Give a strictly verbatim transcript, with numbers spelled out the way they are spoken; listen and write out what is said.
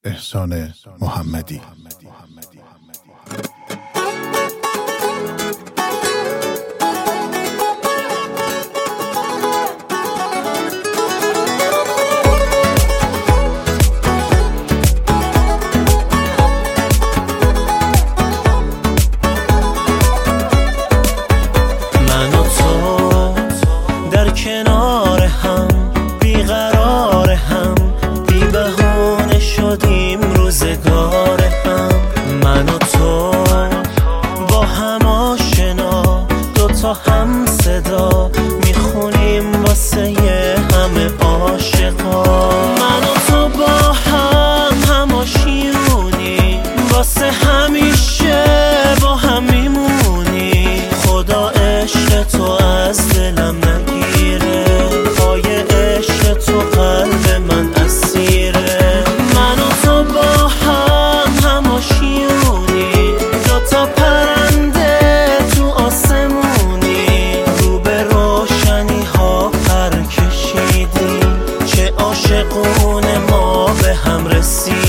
احسان محمدی. من و تو در کنار هم بیقرار هم، بی بهونه شدیم روزگار هم. من و تو با هم آشنا، دوتا هم صدا میخونیم واسه یه همه عاشقا. من و تو با هم هم آشیونی، واسه همیشه با هم میمونی. خدا عشق تو از دلم نگیره، پای عشق تو قلب من اسیره. من و تو با هم هم آشیونی، دوتا پرنده تو آسمونی. رو به روشنی ها پر کشیدیم، چه عاشقونه ما به هم رسیدیم.